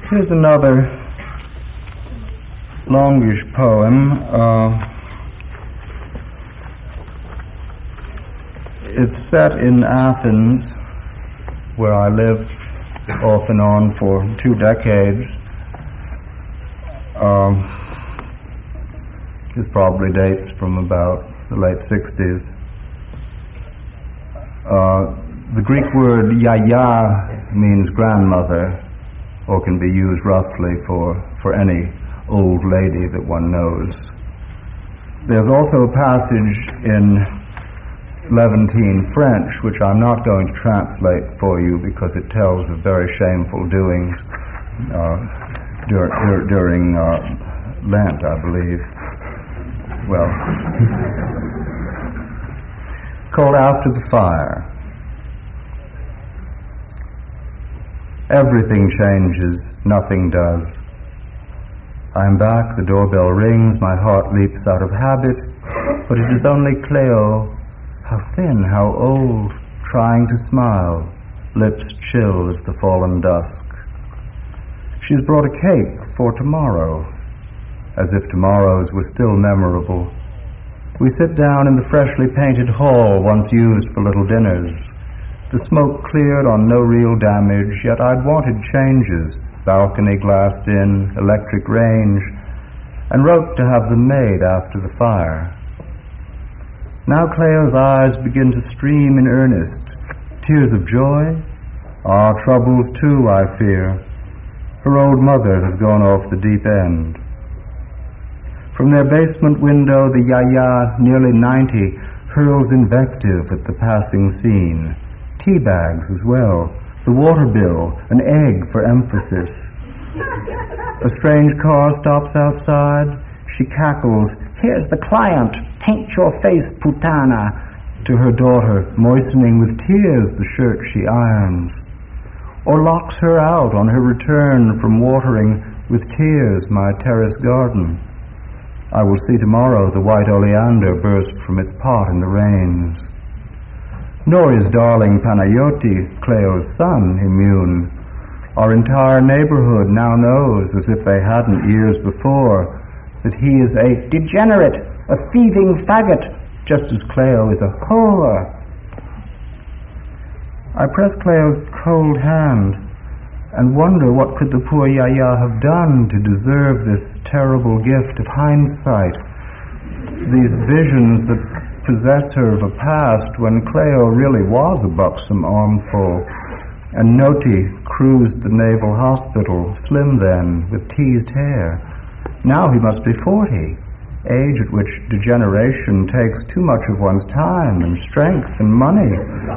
Here's another longish poem. It's set in Athens, where I lived off and on for 2 decades. This probably dates from about the late 60s. The Greek word yaya means grandmother, or can be used roughly for any old lady that one knows. There's also a passage in Levantine French, which I'm not going to translate for you because it tells of very shameful doings during Lent, I believe. Well, called After the Fire. Everything changes, nothing does. I am back, the doorbell rings, my heart leaps out of habit, but it is only Cleo, how thin, how old, trying to smile, lips chill as the fallen dusk. She's brought a cake for tomorrow, as if tomorrows were still memorable. We sit down in the freshly painted hall once used for little dinners. The smoke cleared on no real damage, yet I'd wanted changes, balcony glassed in, electric range, and wrote to have them made after the fire. Now Cleo's eyes begin to stream in earnest, tears of joy, troubles too, I fear. Her old mother has gone off the deep end. From their basement window, the yaya, nearly 90, hurls invective at the passing scene. Tea bags as well, the water bill, an egg for emphasis. A strange car stops outside. She cackles, "Here's the client, paint your face, putana," to her daughter, moistening with tears the shirt she irons. Or locks her out on her return from watering with tears my terrace garden. I will see tomorrow the white oleander burst from its pot in the rains. Nor is darling Panayoti, Cleo's son, immune. Our entire neighborhood now knows, as if they hadn't years before, that he is a degenerate, a thieving faggot, just as Cleo is a whore. I press Cleo's cold hand and wonder what could the poor yaya have done to deserve this terrible gift of hindsight, these visions that possess her of a past when Cleo really was a buxom armful, and Noti cruised the naval hospital, slim then, with teased hair. Now he must be 40, age at which degeneration takes too much of one's time and strength and money.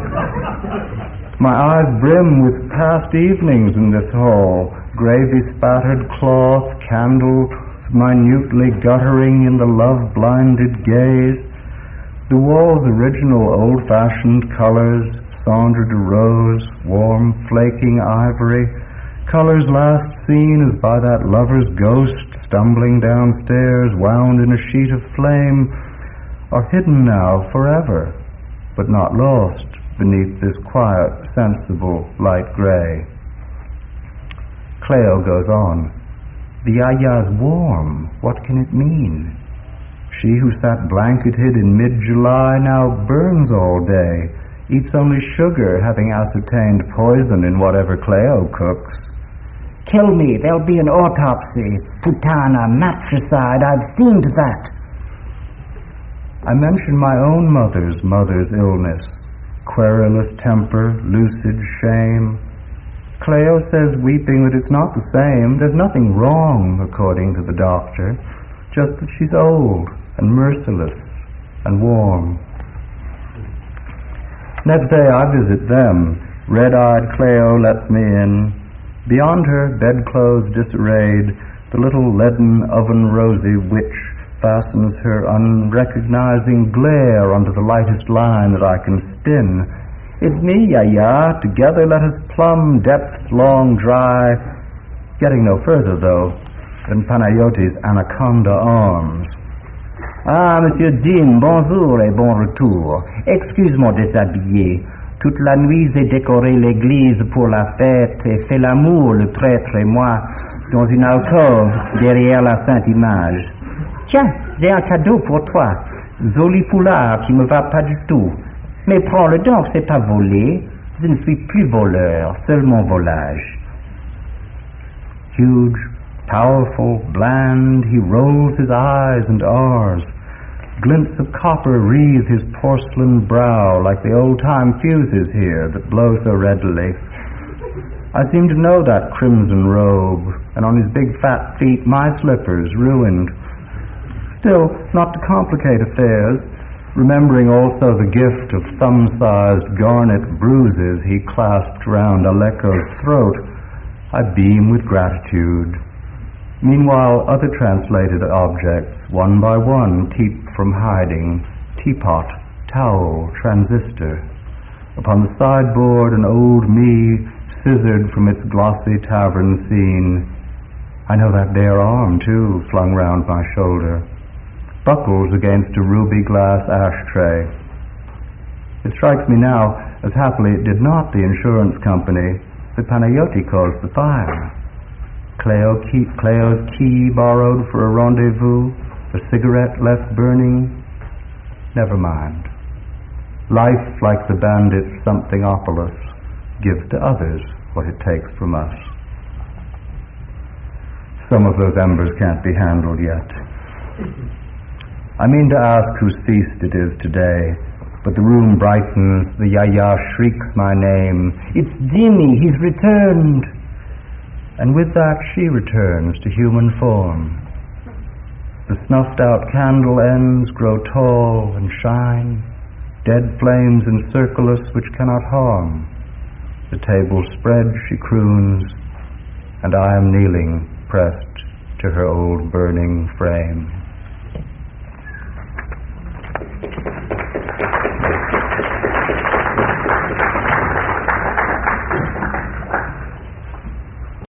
My eyes brim with past evenings in this hall, gravy-spattered cloth, candles minutely guttering in the love-blinded gaze. The walls' original old-fashioned colors, cendre de rose, warm, flaking ivory, colors last seen as by that lover's ghost stumbling downstairs, wound in a sheet of flame, are hidden now forever, but not lost beneath this quiet, sensible, light gray. Cleo goes on. The yaya's warm. What can it mean? She who sat blanketed in mid-July now burns all day, eats only sugar, having ascertained poison in whatever Cleo cooks. Kill me, there'll be an autopsy. Putana, matricide, I've seen to that. I mention my own mother's illness, querulous temper, lucid shame. Cleo says, weeping, that it's not the same. There's nothing wrong, according to the doctor, just that she's old and merciless and warm. Next day I visit them. Red-eyed Cleo lets me in. Beyond her, bedclothes disarrayed, the little leaden oven-rosy witch fastens her unrecognizing glare onto the lightest line that I can spin. It's me, yaya. Together let us plumb depths long dry. Getting no further, though, than Panayoti's anaconda arms. Ah, Monsieur Jim, bonjour et bon retour. Excuse-moi déshabillé. Toute la nuit, j'ai décoré l'église pour la fête et fait l'amour, le prêtre et moi, dans une alcôve derrière la Sainte Image. Tiens, j'ai un cadeau pour toi. Joli foulard qui me va pas du tout. Mais prends-le donc, c'est pas volé. Je ne suis plus voleur, seulement volage. Huge, powerful, bland, he rolls his eyes and R's. Glints of copper wreathe his porcelain brow like the old-time fuses here that blow so readily. I seem to know that crimson robe, and on his big fat feet my slippers ruined. Still, not to complicate affairs, remembering also the gift of thumb-sized garnet bruises he clasped round Aleko's throat, I beam with gratitude. Meanwhile, other translated objects, one by one, peep from hiding: teapot, towel, transistor. Upon the sideboard, an old me scissored from its glossy tavern scene. I know that bare arm, too, flung round my shoulder. Buckles against a ruby glass ashtray. It strikes me now, as happily it did not the insurance company, that Panayoti caused the fire. Cleo's key borrowed for a rendezvous, a cigarette left burning. Never mind. Life, like the bandit Somethingopolis, gives to others what it takes from us. Some of those embers can't be handled yet. I mean to ask whose feast it is today, but the room brightens, the yaya shrieks my name. It's Jimmy, he's returned! And with that she returns to human form. The snuffed-out candle ends grow tall and shine, dead flames encircle us which cannot harm. The table spread, she croons, and I am kneeling, pressed to her old burning frame.